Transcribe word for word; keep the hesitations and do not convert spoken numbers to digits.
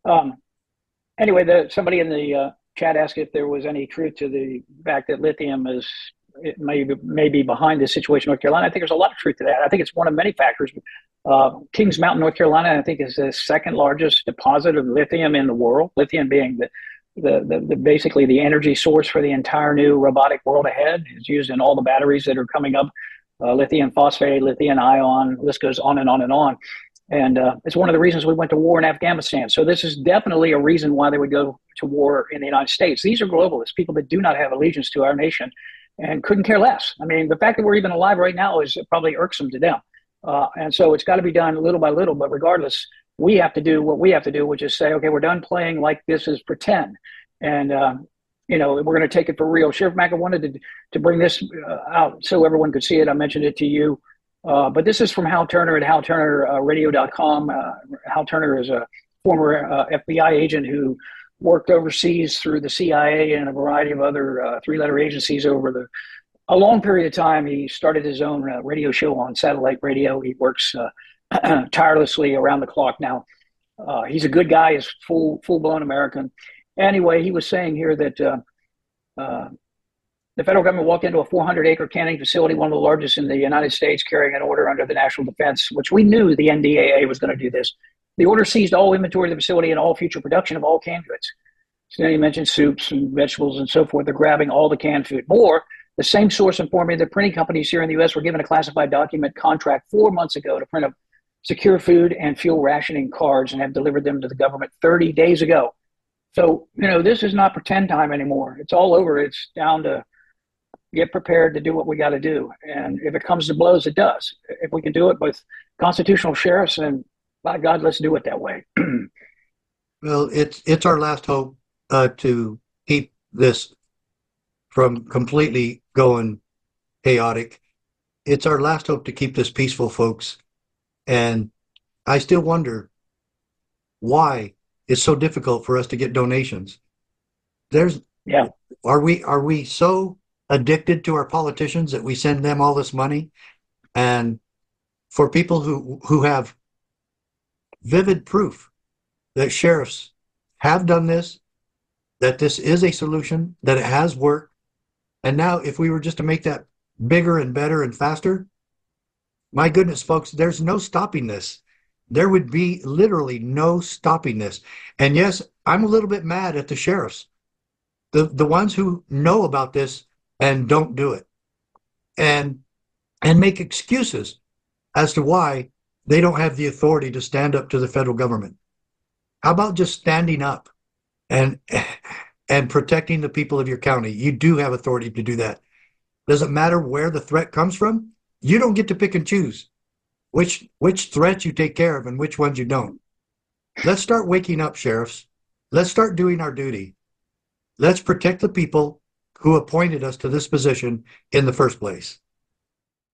Um, anyway, the, somebody in the uh, chat asked if there was any truth to the fact that lithium is it may be, may be behind the situation in North Carolina. I think there's a lot of truth to that. I think it's one of many factors. Uh, Kings Mountain, North Carolina, I think is the second largest deposit of lithium in the world. Lithium being the the, the, the basically the energy source for the entire new robotic world ahead. It's used in all the batteries that are coming up. Uh, lithium phosphate, lithium ion, list goes on and on and on. And uh, it's one of the reasons we went to war in Afghanistan. So this is definitely a reason why they would go to war in the United States. These are globalists, people that do not have allegiance to our nation and couldn't care less. I mean, the fact that we're even alive right now is probably irksome to them. Uh, and so it's got to be done little by little. But regardless, we have to do what we have to do, which is say, okay, we're done playing like this is pretend. And, uh, you know, we're going to take it for real. Sheriff Mack, I wanted to, to bring this uh, out so everyone could see it. I mentioned it to you. Uh, but this is from Hal Turner at hal turner radio dot com. Uh, Hal Turner is a former uh, F B I agent who worked overseas through the C I A and a variety of other uh, three-letter agencies over the a long period of time. He started his own uh, radio show on satellite radio. He works uh, tirelessly around the clock now. Uh, he's a good guy. He's full full-blown American. Anyway, he was saying here that uh, uh, the federal government walked into a four hundred acre canning facility, one of the largest in the United States, carrying an order under the National Defense, which we knew the N D A A was going to do this. The order seized all inventory of the facility and all future production of all canned goods. So now you mentioned soups and vegetables and so forth. They're grabbing all the canned food. More, the same source informed me that printing companies here in the U S were given a classified document contract four months ago to print up secure food and fuel rationing cards and have delivered them to the government thirty days ago. So, you know, this is not pretend time anymore. It's all over. It's down to get prepared to do what we got to do. And if it comes to blows, it does. If we can do it with constitutional sheriffs, and by God, let's do it that way. Well, it's it's our last hope uh, to keep this from completely going chaotic. It's our last hope to keep this peaceful, folks. And I still wonder why it's so difficult for us to get donations. There's yeah. Are we are we so addicted to our politicians that we send them all this money? And for people who who have vivid proof that sheriffs have done this, that this is a solution, that it has worked, and now if we were just to make that bigger and better and faster, my goodness, folks, there's no stopping this. There would be literally no stopping this. And yes, I'm a little bit mad at the sheriffs, the the ones who know about this and don't do it, and and make excuses as to why they don't have the authority to stand up to the federal government. How about just standing up and and protecting the people of your county? You do have authority to do that. Doesn't matter where the threat comes from. You don't get to pick and choose which which threats you take care of and which ones you don't. Let's start waking up, sheriffs. Let's start doing our duty. Let's protect the people who appointed us to this position in the first place.